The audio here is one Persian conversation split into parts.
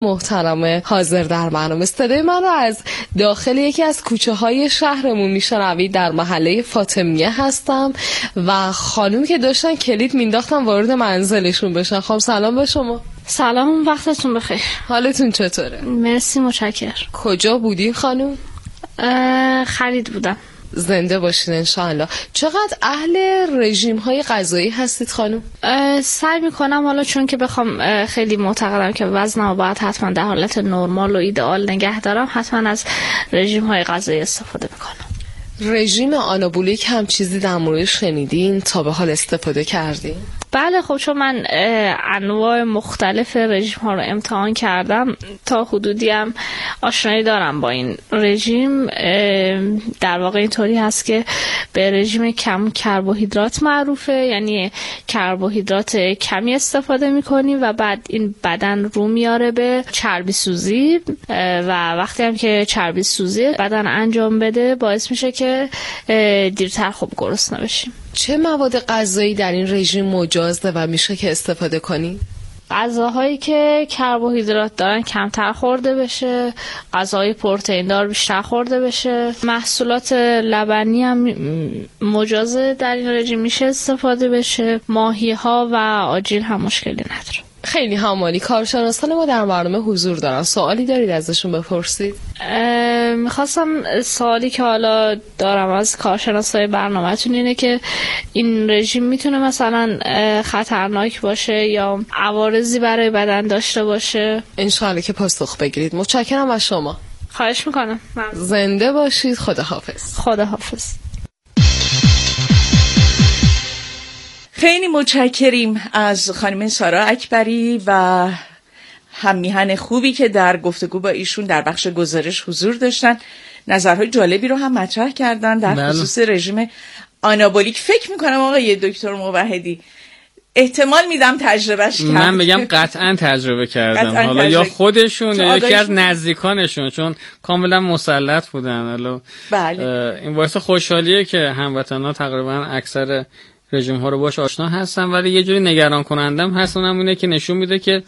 محترم حاضر در برنامه. صدای من رو از داخل یکی از کوچه های شهرمون میشنوید. در محله فاطمیه هستم و خانومی که داشتن کلید مینداختن وارد منزلشون بشن. خانم سلام به شما. سلام، وقتتون بخیر. حالتون چطوره؟ مرسی، متشکرم. کجا بودین خانم؟ خرید بودم. زنده باشین انشاءالله. چقدر اهل رژیم های غذایی هستید خانم؟ سعی میکنم، حالا چون که بخوام خیلی معتقدم که وزنم باید حتما در حالت نرمال و ایدئال نگه دارم، حتما از رژیم های غذایی استفاده میکنم. رژیم آنابولیک هم چیزی در موردش شنیدین؟ تا به حال استفاده کردین؟ بله، خب چون من انواع مختلف رژیم ها رو امتحان کردم، تا حدودی هم آشنایی دارم با این رژیم. در واقع اینطوری هست که به رژیم کم کربوهیدرات معروفه، یعنی کربوهیدرات کمی استفاده میکنیم و بعد این بدن رو میاره به چربی سوزی و وقتی هم که چربی سوزی بدن انجام بده باعث میشه که دیرتر خوب گرسنه بشیم. چه مواد غذایی در این رژیم مجازه و میشه که استفاده کنی؟ غذاهایی که کربوهیدرات دارن کمتر خورده بشه، غذاهای پروتئین دار بیشتر خورده بشه. محصولات لبنی هم مجازه در این رژیم میشه استفاده بشه. ماهی ها و آجیل هم مشکلی نداره. خیلی همالی. کارشناسان ما در برنامه حضور دارن. سوالی دارید ازشون بپرسید؟ میخواستم سوالی که حالا دارم از کارشناسای برنامه‌تون اینه که این رژیم میتونه مثلا خطرناک باشه یا عوارضی برای بدن داشته باشه؟ انشاءالله که پاسخ بگیرید. متشکرم از شما. خواهش میکنم. زنده باشید. خداحافظ. خداحافظ. خیلی متشکریم از خانم سارا اکبری و هم‌میهن خوبی که در گفتگو با ایشون در بخش گزارش حضور داشتن. نظرهای جالبی رو هم مطرح کردن در خصوص رژیم آنابولیک. فکر میکنم آقای دکتر موحدی احتمال میدم تجربهش کردن. من بگم قطعا تجربه کردم. حالا یا خودشون یا یکی از نزدیکانشون، چون کاملا مسلط بودن. حالا بله. این باعث خوشحالیه که هموطن‌ها تقریبا اکثر رژیم ها رو باش آشنا هستن، ولی یه جوری نگران کنندم هستن. همونه که نشون میده که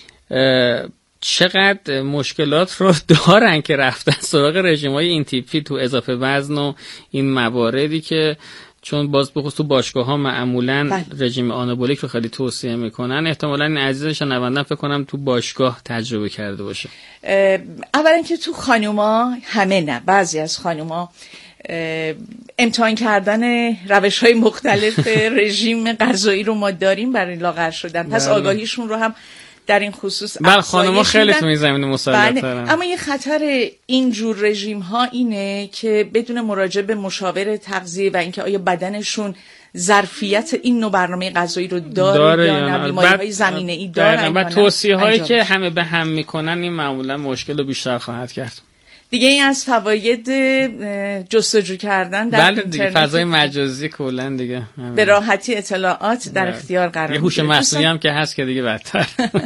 چقدر مشکلات رو دارن که رفتن سراغ رژیم های این تیپی تو اضافه وزن و این مواردی که چون باز بخصوص تو باشگاه ها معمولا رژیم آنابولیک رو خیلی توصیه میکنن. احتمالاً این عزیز شنوندم فکر کنم تو باشگاه تجربه کرده باشه. اولا که تو خانوما، همه نه، بعضی از خانوما امتحان کردن روش‌های مختلف رژیم غذایی رو ما داریم برای لاغر شدن. پس آگاهیشون رو هم در این خصوص خانوما خیلی تو این زمینه مسلط دارن. اما یه خطر این جور رژیم ها اینه که بدون مراجعه به مشاور تغذیه و اینکه آیا بدنشون ظرفیت این نوع برنامه غذایی رو داره یا نه، بیماری‌های زمینه‌ای دارن و توصیه‌هایی که همه به هم میکنن این معمولا مشکل رو بیشتر خواهد کرد. دیگه این از فواید جستجو کردن در اینترنت، دیگه فضای مجازی کلا دیگه به راحتی اطلاعات در اختیار قرار میده. یه هوش مصنوعی هم که هست که دیگه بدتر.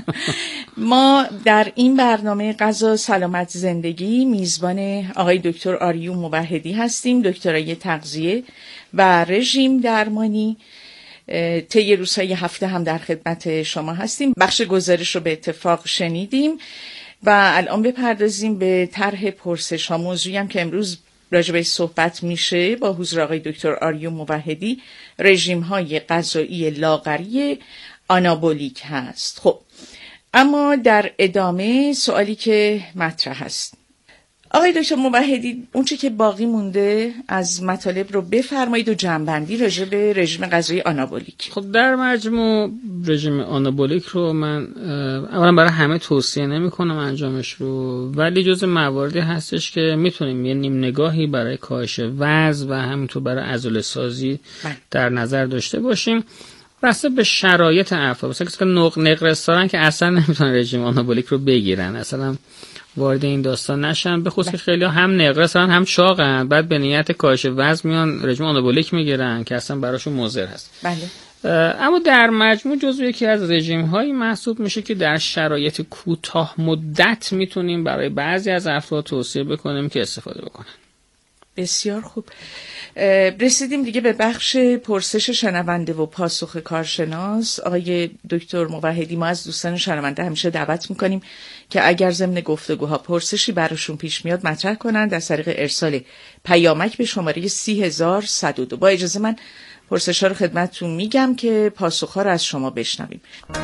ما در این برنامه غذا سلامت زندگی میزبان آقای دکتر آریون موحدی هستیم، دکترای تغذیه و رژیم درمانی. طی روزهای هفته هم در خدمت شما هستیم. بخش گزارش رو به اتفاق شنیدیم و الان بپردازیم به طرح پرسش ها. موضوعی هم که امروز راجع بهش صحبت میشه با حضور آقای دکتر آریون موحدی رژیم های غذایی لاغری آنابولیک هست. خب اما در ادامه سوالی که مطرح هست، آقای دکتر موحدی اون چه که باقی مونده از مطالب رو بفرمایید و جمع‌بندی راجع به رژیم غذایی آنابولیک. خب در مجموع رژیم آنابولیک رو من اولا برای همه توصیه نمی‌کنم انجامش رو، ولی جزء مواردی هستش که میتونیم یه نیم نگاهی برای کاهش وزن و همینطور برای عضله‌سازی در نظر داشته باشیم. بسته به شرایط افراد، مثلا کسی که نقرس دارن که اصلا نمیتونن رژیم آنابولیک رو بگیرن، اصلا وارد این داستان نشن. به خصوص خیلی هم نقرسن هم چاقن، بعد به نیت کاهش وزن میان رژیم آنابولیک میگیرن که اصلا براشون مضر هست. بله. اما در مجموع جزو یکی از رژیم هایی محسوب میشه که در شرایط کوتاه مدت میتونیم برای بعضی از افراد توصیه بکنیم که استفاده بکنن. بسیار خوب. رسیدیم دیگه به بخش پرسش شنونده و پاسخ کارشناس. آقای دکتر موحدی، ما از دوستان شنونده همیشه دعوت میکنیم که اگر ضمن گفتگوها پرسشی براشون پیش میاد مطرح کنند از طریق ارسال پیامک به شماره 30102. با اجازه من پرسش‌ها رو خدمتتون میگم که پاسخ‌ها رو از شما بشنویم.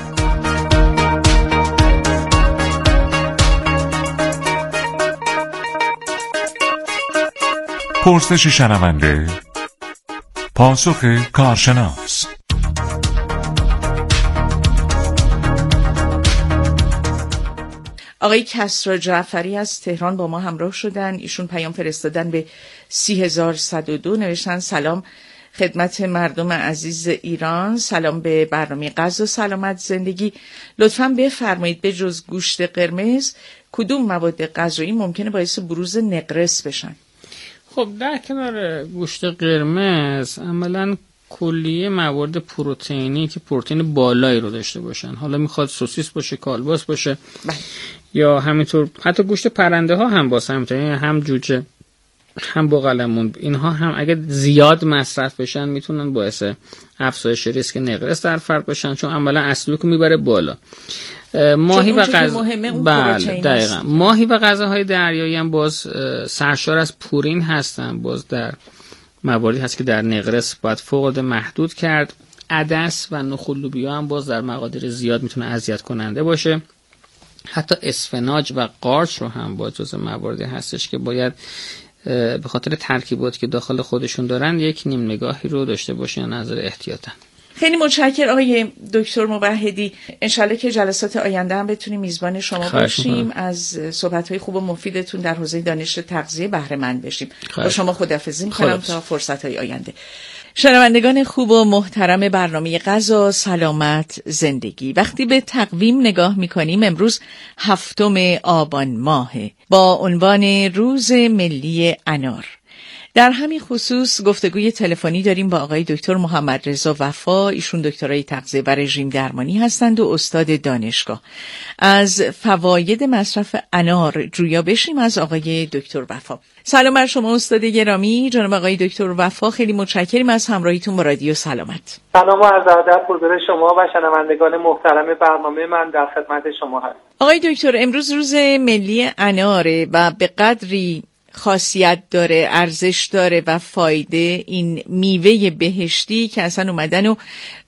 پرسش شنونده، پاسخ کارشناس. آقای کسری جعفری از تهران با ما همراه شدن. ایشون پیام فرستادن به 30102، نوشتن سلام خدمت مردم عزیز ایران، سلام به برنامه غذا سلامت زندگی. لطفاً بفرمایید به جز گوشت قرمز کدوم مواد غذایی ممکنه باعث بروز نقرس بشن؟ خب در کنار گوشت قرمز عملاً کلیه موارد پروتئینی که پروتئین بالایی رو داشته باشن، حالا میخواد سوسیس باشه، کالباس باشه یا همینطور حتی گوشت پرنده ها هم باشه، همینطور هم جوجه هم بوقلمون، اینها هم اگه زیاد مصرف بشن میتونن باعث افزایش ریسک نقرس در فرد باشن، چون عملا اسیدی رو میبره بالا. ماهی و ماهی و غذاهای دریایی هم باز سرشار از پورین هستن، باز در مواردی هست که در نقرس باید فوق العاده محدود کرد. عدس و نخود لوبیا هم باز در مقادیر زیاد میتونه اذیت کننده باشه. حتی اسفناج و قارچ رو هم باز جزو مواردی هستش که باید به خاطر ترکیباتی که داخل خودشون دارن یک نیم نگاهی رو داشته باشن نظر احتیاطاً. خیلی متشکرم آقای دکتر موحدی. انشالله که جلسات آینده هم بتونیم میزبان شما باشیم، از صحبت‌های خوب و مفیدتون در حوزه دانش تغذیه بهره مند بشیم. با شما خداحافظی می‌کنم تا فرصت‌های آینده. شنوندگان خوب و محترم برنامه غذا سلامت زندگی، وقتی به تقویم نگاه می‌کنیم امروز 7 آبان ماهه با عنوان روز ملی انار. در همین خصوص گفتگوی تلفنی داریم با آقای دکتر محمد رضا وفا. ایشون دکترای تغذیه و رژیم درمانی هستند و استاد دانشگاه. از فواید مصرف انار جویا بشیم از آقای دکتر وفا. سلام بر شما استاد گرامی. جناب آقای دکتر وفا، خیلی متشکریم از همراهیتون با رادیو سلامت. سلام و عرض ادب حضور شما و شنوندگان محترم برنامه. من در خدمت شما هستم. آقای دکتر، امروز روز ملی اناره و به قدری خاصیت داره، ارزش داره و فایده این میوه بهشتی که اصلا اومدن و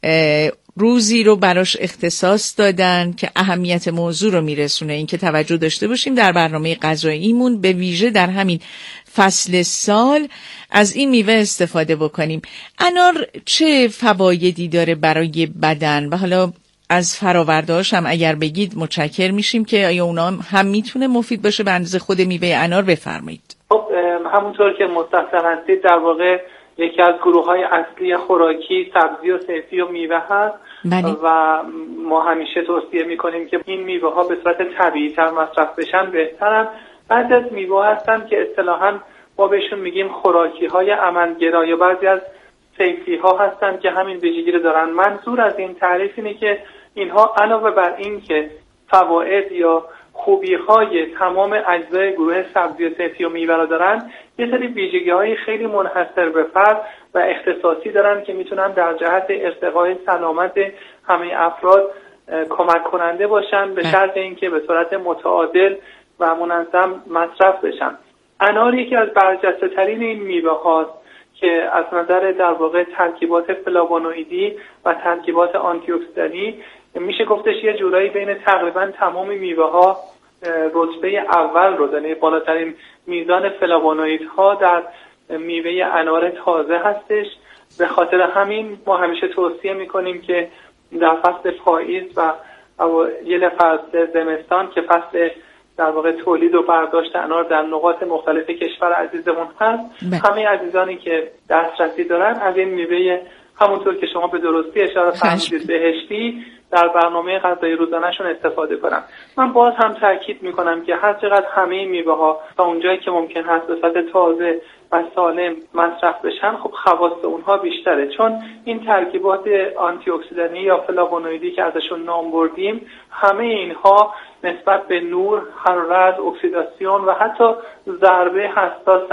روزی رو براش اختصاص دادن که اهمیت موضوع رو میرسونه. این که توجه داشته باشیم در برنامه غذاییمون به ویژه در همین فصل سال از این میوه استفاده بکنیم. انار چه فوایدی داره برای بدن و حالا از فرآورده‌هاش هم اگر بگید متشکر میشیم که آیا اونا هم میتونه مفید باشه به اندازه خود میوه انار؟ بفرمایید. خب همونطور که مستحضر هستید در واقع یکی از گروه‌های اصلی خوراکی سبزی و صیفی و میوه هست. بله. و ما همیشه توصیه میکنیم که این میوه ها به صورت طبیعی‌تر مصرف بشن بهترن. بعضی از میوه هستن که اصطلاحاً ما بهشون میگیم خوراکی‌های عملگرا یا بعضی از صیفی ها هستن که همین ویژگی رو دارن. منظور از این تعریف اینه که اینها علاوه بر این که فواید یا خوبی های تمام اجزای گروه سبزی و صیفی و میوه رو دارن، یه سری ویژگی های خیلی منحصر به فرد و اختصاصی دارن که میتونن در جهت ارتقای سلامت همه افراد کمک کننده باشن، به شرط اینکه به صورت متعادل و منظم مصرف بشن. انار یکی از برجسته ترین این میوه هاست که از نظر در واقع ترکیبات فلاوونوئیدی و ترکیبات آنتی اکسیدانی میشه گفتش یه جورایی بین تقریبا تمام میوه ها رتبه اول رو داره. بالاترین میزان فلاوونوئیدها در میوه انار تازه هستش. به خاطر همین ما همیشه توصیه میکنیم که در فصل پاییز و اوایل فصل زمستان که فصل در واقع تولید و برداشت انار در نقاط مختلف کشور عزیزمون هست، همه عزیزانی که دسترسی دارن از این میوه همونطور که شما به درستی اشاره فرمودید بهشتی در برنامه غذای روزانه‌شون استفاده کنن. من باز هم تاکید میکنم که هر چقدر همه میوه ها تا اونجایی که ممکن هست به صورت تازه و سالم مصرف بشن، خب خواص اونها بیشتره، چون این ترکیبات آنتی اکسیدانی یا فلاوونوئیدی که ازشون نام بردیم همه اینها نسبت به نور، حرارت، اکسیداسیون و حتی ضربه حساسن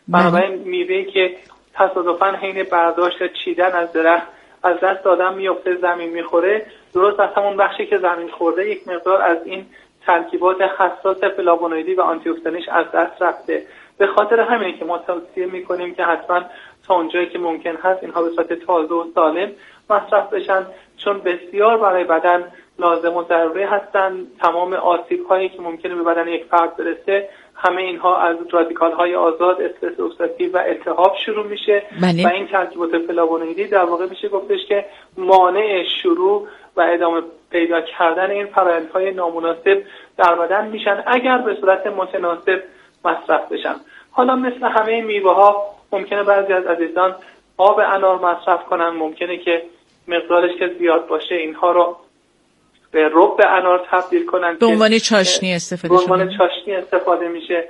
بنابراین میوه‌ای که تصادفاً حین برداشت یا چیدن از درخت از دست آدم میفته زمین میخوره، درست از همون بخشی که زمین خورده یک مقدار از این ترکیبات حساس فلاوونوئیدی و آنتی اکسیدانش از دست رفته. به خاطر همینه که ما توصیه میکنیم که حتما تا اونجایی که ممکن هست اینها به صورت تازه و سالم مصرف بشن، چون بسیار برای بدن لازم و ضروری هستن. تمام آسیب هایی که ممکنه به بدن یک فرد برسه، همه اینها از رادیکال های آزاد، استرس اکسیداتیو و التهاب شروع میشه. و این ترکیبات فلاوونوئیدی در واقع میشه گفتش که مانع شروع و ادامه پیدا کردن این فرآیندهای نامناسب در بدن میشن اگر به صورت متناسب مصرف بشن. حالا مثل همه میوه ها ممکنه بعضی از عزیزان آب انار مصرف کنن، ممکنه که مقدارش که زیاد باشه اینها رو به رب انار تبدیل کنن، به عنوان چاشنی استفاده میشه. به عنوان چاشنی استفاده میشه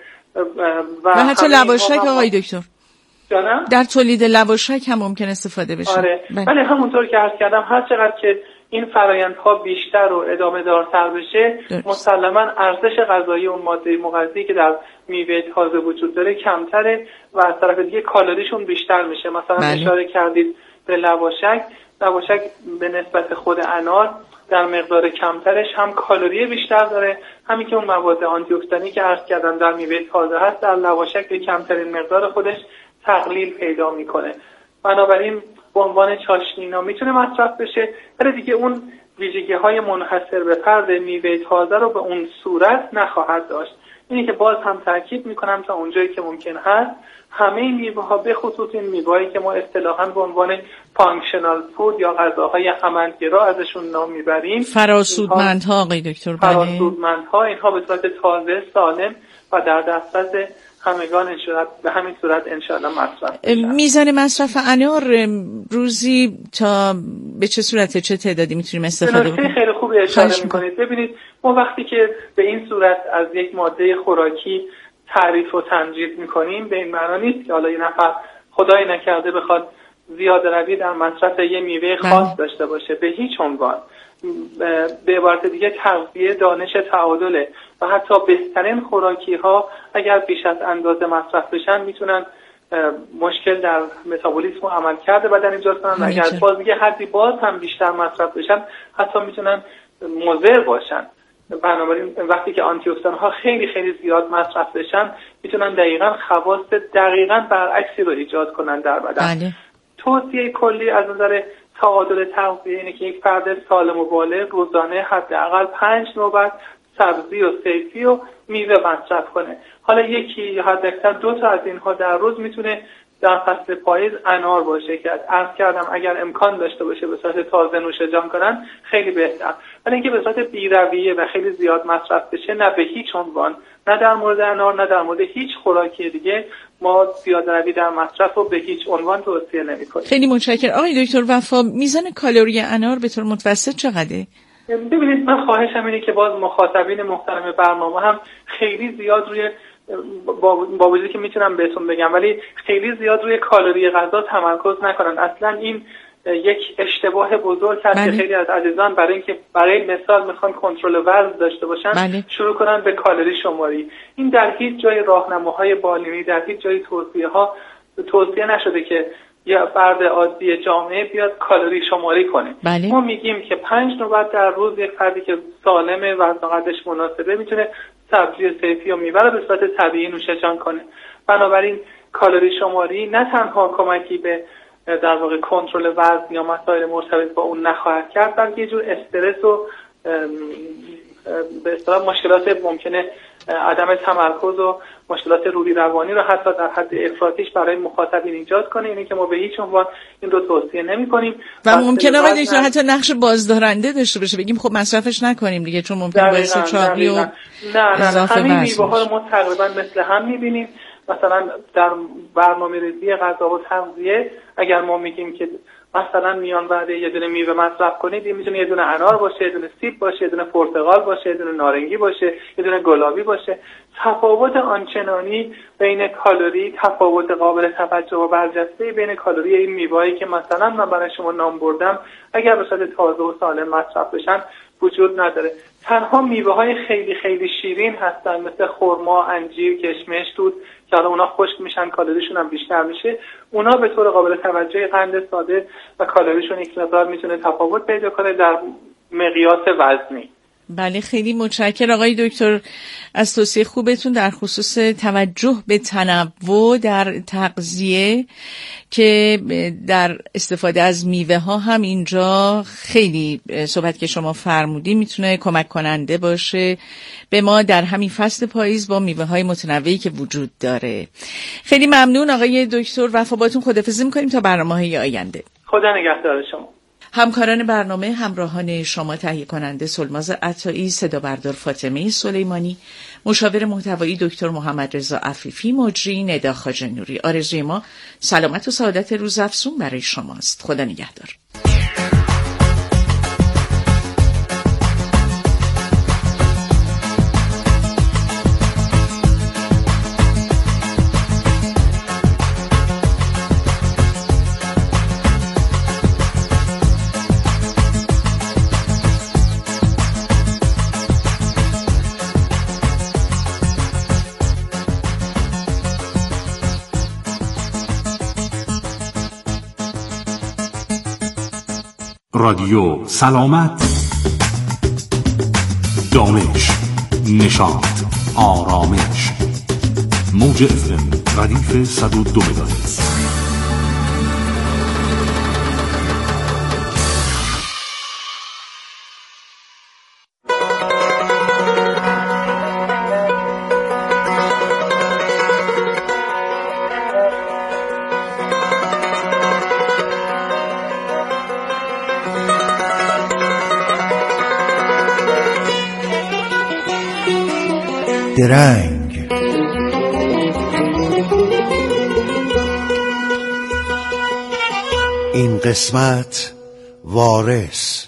و حتی لواشک آقای دکتر جانم در تولید لواشک هم ممکن استفاده بشه. آره. ولی همونطور که عرض کردم هر چقدر که این فرآیندها بیشتر و ادامه دارتر بشه، مسلما ارزش غذایی اون ماده مغذی که در میوه تازه وجود داره کمتره و از طرف دیگه کالریشون بیشتر میشه. مثلا اشاره کردید به لواشک به نسبت خود انار در مقدار کمترش هم کالری بیشتر داره، همین که اون مواد آنتی اکسیدانی که عرض کردم در میوه تازه هست در لواشک به کمترین مقدار خودش تقلیل پیدا میکنه. بنابراین به عنوان چاشنی اینا میتونه مصرف بشه، ولی دیگه اون ویژگی‌های منحصر به فرد میوه تازه رو به اون صورت نخواهد داشت. اینی که باز هم تاکید میکنم تا اونجایی که ممکن هست همه میوه‌ها به خصوص این میوه‌هایی که ما اصطلاحاً به عنوان فانکشنال فود یا غذاهای عملگرا ازشون نام میبریم، فراسودمندها آقای دکتر، فراسودمندها، اینها به صورت تازه، سالم و در دسترس همگان به همین صورت انشاءالله مصرف بشن. میزان مصرف انار روزی تا به چه صورته، چه تعدادی میتونیم استفاده بکنیم؟ خیلی خوب اشاره میکنید. ببینید ما وقتی که به این صورت از یک ماده خوراکی تعریف و تمجید میکنیم، به این معنی نیست که حالا یه نفر خدای نکرده بخواد زیاده روی در مصرف یه میوه خاص داشته باشه، به هیچ عنوان. به عبارت دیگه تغذیه دانش تعادله و حتی بهترین خوراکی ها اگر بیش از اندازه مصرف بشن میتونن مشکل در متابولیسم و عملکرد بدن ایجاد کنن و اگر باز دیگه حدی باز هم بیشتر مصرف بشن حتی میتونن مضر باشن. بنابراین وقتی که آنتی اکسیدان ها خیلی خیلی زیاد مصرف بشن میتونن دقیقاً خواص دقیقاً برعکسی رو ایجاد کنن در بدن. توصیه کلی از نظر تعادل تغذیه اینه که یک فرد سالم و بالغ روزانه حداقل 5 نوبت سبزی و صیفی و میوه مصرف کنه. حالا یکی یا حداکثر 2 تا از اینها در روز میتونه در فصل پاییز انار باشه که عرض کردم اگر امکان داشته باشه به صورت تازه نوش جان کنن خیلی بهتر، ولی اینکه به صورت بی‌رویه و خیلی زیاد مصرف بشه نه، به هیچ عنوان، نه در مورد انار نه در مورد هیچ خوراکی دیگه ما زیاده روی در مصرف رو به هیچ عنوان توصیه نمی‌کنیم. خیلی متشکرم. آقای دکتر وفا، میزان کالری انار به طور متوسط چقدره؟ ببینید من خواهشم اینه که باز مخاطبین محترم برنامه هم خیلی زیاد روی با وجودی که میتونم بهتون بگم ولی خیلی زیاد روی کالری غذا تمرکز نکنن. اصلا این یک اشتباه بزرگ هست که خیلی از عزیزان برای اینکه برای مثال میخوان کنترل وزن داشته باشن شروع کنن به کالری شماری. این در هیچ جای راهنماهای بالینی، در هیچ جای توصیه نشده که یا فرد عادی جامعه بیاد کالری شماری کنه. ما میگیم که 5 نوبت در روز یک فردی که سالمه، وزن و قدش مناسبه، میتونه سبزی صیفی و میوه رو به صورت طبیعی نوش جان کنه. بنابراین کالری شماری نه تنها کمکی به در واقع کنترل وزن یا مسائل مرتبط با اون نخواهد کرد، بلکه یه جور استرس و به اصطلاح مشکلات ممکنه عدم تمرکز و مشکلات روحی روانی رو حتی در حد افراطیش برای مخاطبین ایجاد کنه. اینه که ما به هیچ عنوان این رو توصیه نمی‌کنیم و ممکنه آقای دکتر حتی نقش بازدارنده داشته باشه، بگیم خب مصرفش نکنیم دیگه چون ممکنه باعث چاقی و اضافه وزن. همین میوه‌ها رو ما تقریبا مثل هم می‌بینیم. مثلا در برنامه‌ریزی غذا و تغذیه اگر ما میگیم که مثلا میان وعده یه دونه میوه مصرف کنید، میتونه یه دونه انار باشه، یه دونه سیب باشه، یه دونه پرتقال باشه، یه دونه نارنگی باشه، یه دونه گلابی باشه. تفاوت آنچنانی بین کالری، تفاوت قابل توجه و برجسته بین کالری این میوه‌ای که مثلا من برای شما نام بردم اگر به صورت تازه و سالم مصرف بشن وجود نداره. تنها میوه های خیلی خیلی شیرین هستن مثل خرما، انجیر، کشمش، توت که حالا اونا خشک میشن کالریشون هم بیشتر میشه. اونا به طور قابل توجه قند ساده و کالریشون یک مقدار میتونه تفاوت پیدا کنه در مقیاس وزنی. بله خیلی متشکرم آقای دکتر از توصیه خوبتون در خصوص توجه به تنوع در تغذیه که در استفاده از میوه ها هم اینجا خیلی صحبت که شما فرمودی میتونه کمک کننده باشه به ما در همین فصل پاییز با میوه های متنوعی که وجود داره. خیلی ممنون آقای دکتر وفا، باتون خداحافظی میکنیم تا برنامه‌های آینده. خدا نگهدار شما. همکاران برنامه، همراهان شما، تهیه کننده سلماز عطایی، صدا بردار فاطمه سلیمانی، مشاور محتوایی دکتر محمد رضا عفیفی، مجری ندا خواجه نوری. آرزوی ما سلامت و سعادت روزافزون برای شماست. خدا نگهدار. رادیو سلامت، دانش، نشاط، آرامش. موج FM ردیف 102 مگاهرتز. درنگ این قسمت وارث.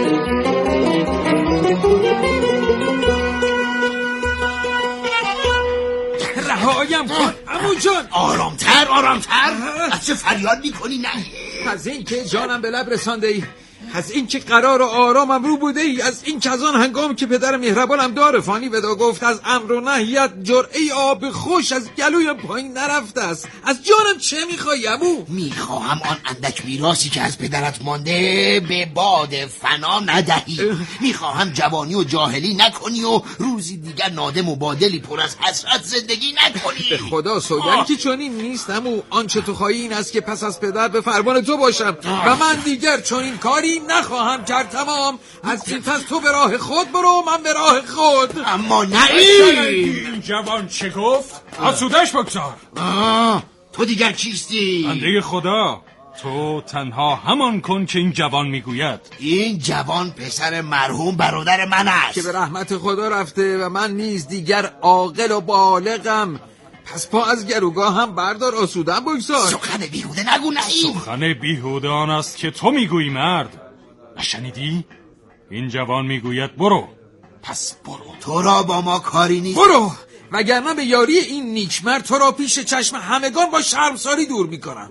رهایم کن عمو جان. آرامتر از چه فریاد میکنی؟ نه از این که جانم به لب رسانده ای، از این که قرار و آرامم رو بوده ای، از این که از آن هنگام که پدر مهربانم دار فانی ودا گفت از امر و نهیت جرعه آب خوش از گلویم پایین نرفته است. از جانم چه میخوای ابو؟ میخواهم آن اندک میراثی که از پدرت مانده به باد فنا ندهی. میخواهم جوانی و جاهلی نکنی و روزی دیگر نادم و بادلی پر از حسرت زندگی نکنی. به خدا سوگند که چنین نیست عمو. آنچه تو خواهی این است که پس از پدر به فرمان تو باشم و من دیگر چنین کاری نخواهم کرد. تمام. از این پس تو به راه خود برو، من به راه خود. اما نه این جوان چه گفت؟ آسودش بگذار. تو دیگر کیستی؟ بنده خدا. تو تنها همان کن که این جوان میگوید. این جوان پسر مرحوم برادر من است که به رحمت خدا رفته و من نیز دیگر عاقل و بالغم. پس پا از گروگاه هم بردار، آسودن بگذار. سخن بیهوده نگو. نعیم سخن بیهوده آن است که تو میگویی مرد. نشنیدی؟ این جوان میگوید برو. پس برو. تو را با ما کاری نیست. برو، وگرنه به یاری این نیکمرد تو را پیش چشم همگان با شرمساری دور میکنم.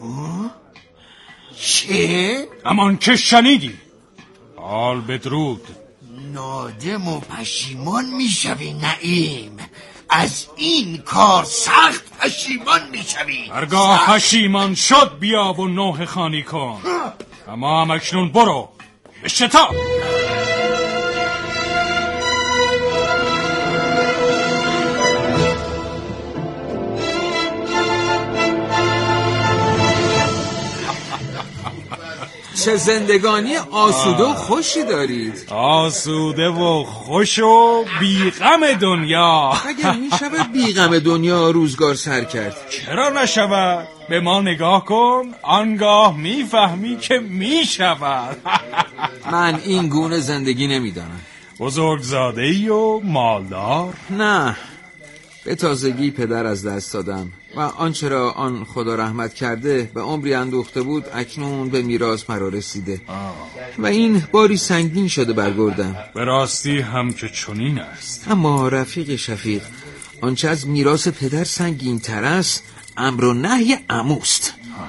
چه؟ امان که شنیدی. حال بدرود. نادم و پشیمان میشوی نعیم. از این کار سخت پشیمان میشوی. هرگاه پشیمان شد بیا و نوح خانی کن. اما هم اکنون برو به شتاب. چه زندگانی آسوده و خوشی دارید. آسوده و خوش و بیغم دنیا. اگر می شود بیغم دنیا روزگار سر کرد. چرا نشود؟ به ما نگاه کن، آنگاه میفهمی که می شود. من این گونه زندگی نمیدانم. بزرگزاده‌ای و مالدار؟ نه، به تازگی پدر از دست دادم و آنچه را آن خدا رحمت کرده به عمری اندوخته بود اکنون به میراث مرا رسیده و این باری سنگین شده برگردم. به راستی هم که چنین است. اما رفیق شفیق، آنچه از میراث پدر سنگین تر است امر و نهی عموست.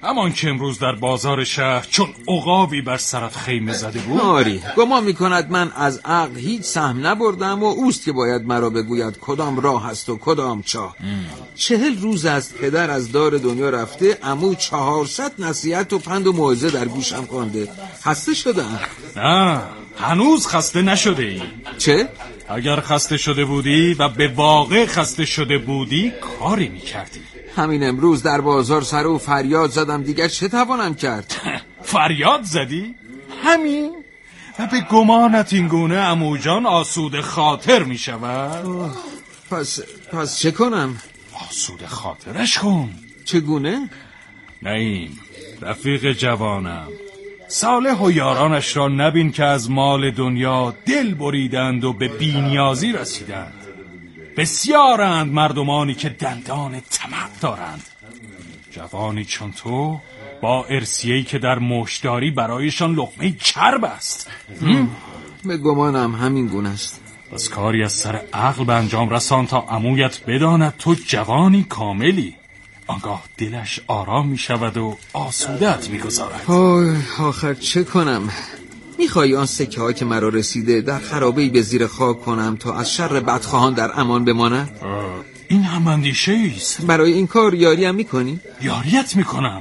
همان که امروز در بازار شهر چون عقابی بر سرت خیمه زده بود؟ آری، گمان میکند من از عقل هیچ سهم نبردم و اوست که باید مرا بگوید کدام راه است و کدام چاه. 40 روز است پدر از دار دنیا رفته، عمو 400 نصیحت و پند و موعظه در گوشم خوانده. خسته شدم. نه، هنوز خسته نشده ای. چه؟ اگر خسته شده بودی و به واقع خسته شده بودی کاری میکردی. همین امروز در بازار سر و فریاد زدم، دیگر چه توانم کرد؟ فریاد زدی؟ همین؟ و به گمانت این گونه عمو جان آسوده خاطر می شود؟ پس چه کنم؟ آسوده خاطرش کن. چگونه؟ نعیم رفیق جوانم، صالح و یارانش را نبین که از مال دنیا دل بریدند و به بی‌نیازی رسیدند. بسیارند مردمانی که دندان طمع دارند. جوانی چون تو با ارثیه‌ای که در مشتاری برایشان لقمه چرب است. به گمانم همین گونه است. بس کاری از سر عقل به انجام رسان تا عمویت بداند تو جوانی کاملی. آنگاه دلش آرام می شود و آسودت می گذارد. آخر چه کنم؟ میخوایی آن سکه ها که مرا رسیده در خرابه‌ای به زیر خاک کنم تا از شر بدخواهان در امان بمانم؟ این هم اندیشه است. برای این کار یاریم میکنی؟ یاریت میکنم.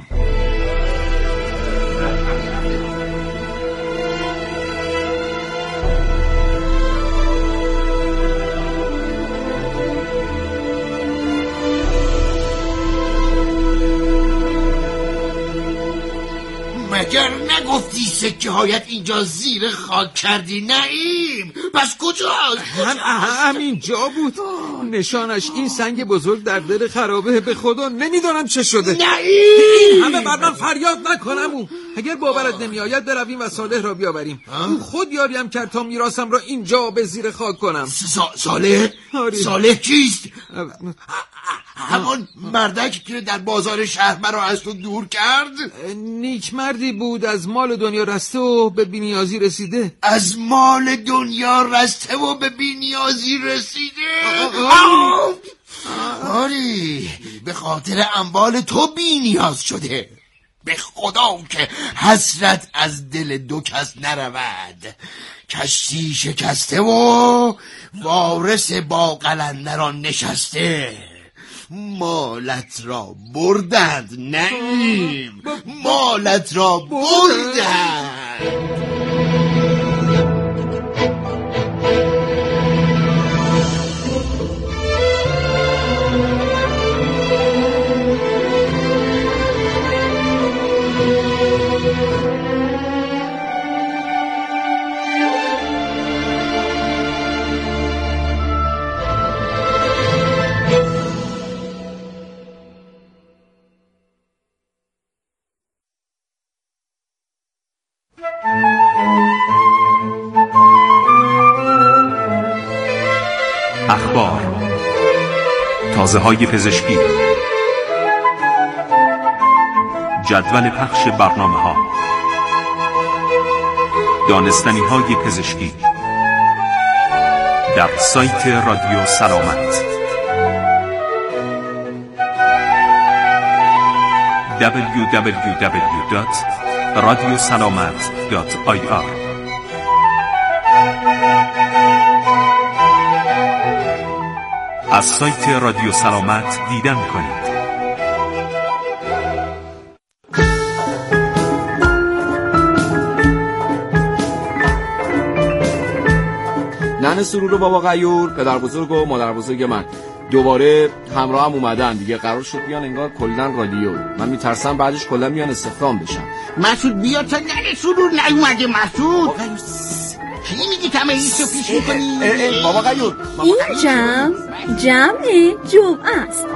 مگر نگفتی سکه هایت اینجا زیر خاک کردی نعیم؟ پس کجاست؟ همین جا بود. نشانش این سنگ بزرگ در دل خرابه. به خدا نمیدانم چه شده. نعیم همه بر من فریاد نکنم. اگر باورت نمی آید برویم و صالح را بیاوریم. او خود یاریم کرد تا میراثم را اینجا به زیر خاک کنم. صالح؟ صالح کیست؟ همان مردک که در بازار شهر مرا از تو دور کرد؟ نیک مردی بود، از مال دنیا رسته و به بی‌نیازی رسیده. از مال دنیا رسته و به بی‌نیازی رسیده؟ آری، به خاطر اموال تو بی‌نیاز شده. به خدا که حسرت از دل دو کس نرود. کشتی شکسته و وارث با قلندران نشسته. مالت را بردند نعیم، مالت را بردند. اخبار، تازه‌های پزشکی، جدول پخش برنامه‌ها، دانستنی‌های پزشکی در سایت رادیو سلامت www.radiosalamat.ir. از سایت رادیو سلامت دیدن کنید. ننه سرور و بابا غیور، پدر بزرگ و مادر بزرگ من دوباره همراه هم اومدن دیگه. قرار شد بیان انگار کلن رادیو. من میترسم بعدش کلن بیان استخدام بشن. مسعود بیا تا ننه سرور نیومده. مسعود کی میگی تمهیدشو پیش میکنی؟ بابا غیور، این جمع جمعه است.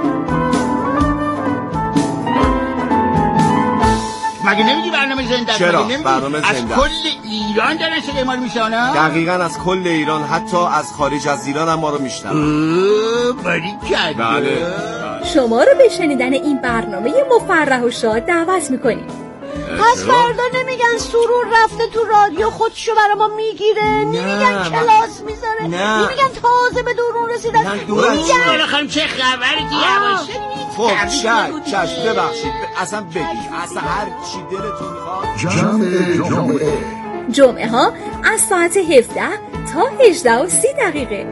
مگه نمیگی برنامه زنده است؟ چرا؟ برنامه زنده از کل ایران دارن صدای ما رو میشنون؟ دقیقاً از کل ایران، حتی از خارج از ایران هم ما رو میشنون. باریکلا. بله. شما رو به شنیدن این برنامه مفرح و شاد دعوت میکنیم. پس فردا نمیگن سرور رفته تو رادیو خودشو برا ما میگیره، نمیگن کلاس میذاره، نمیگن تازه به درون رسیدن، میگن خانم چه خبری که یواشه خب چشم ببخشید اصلا بگید اصلا هر چی دلتون میخواد. جمعه ها از ساعت 17 تا 18:30.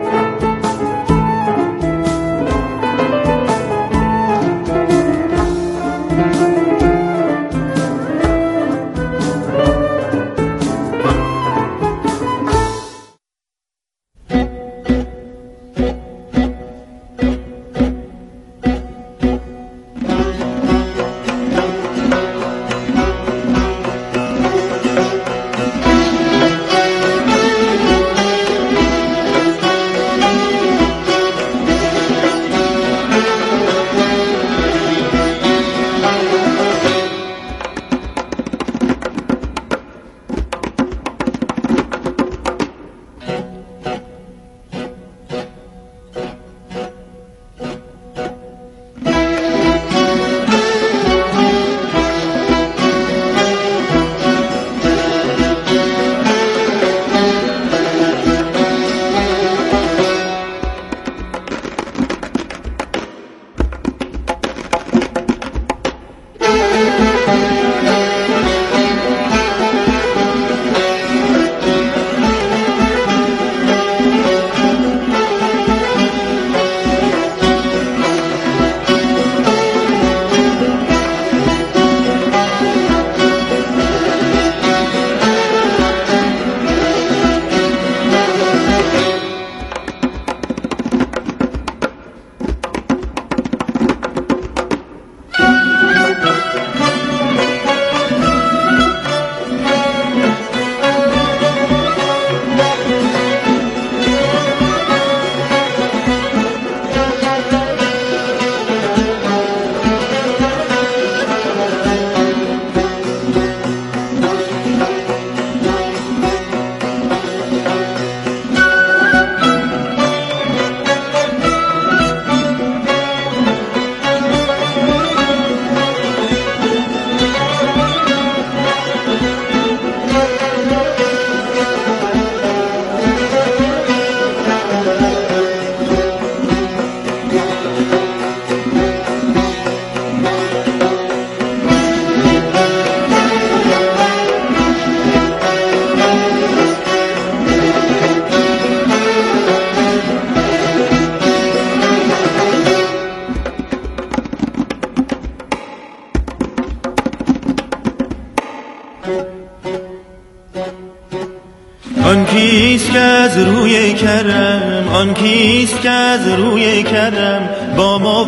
آن کیست که از روی کرم، آن کیست که از روی کرم با ما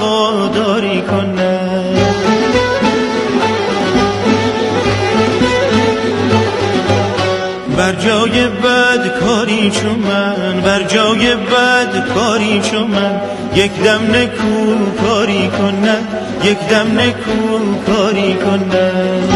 وفاداری کند. بر جای بد کاری چو من، بر جای بد کاری چو من، یک دم نکو کاری کند، یک دم نکو کاری کند.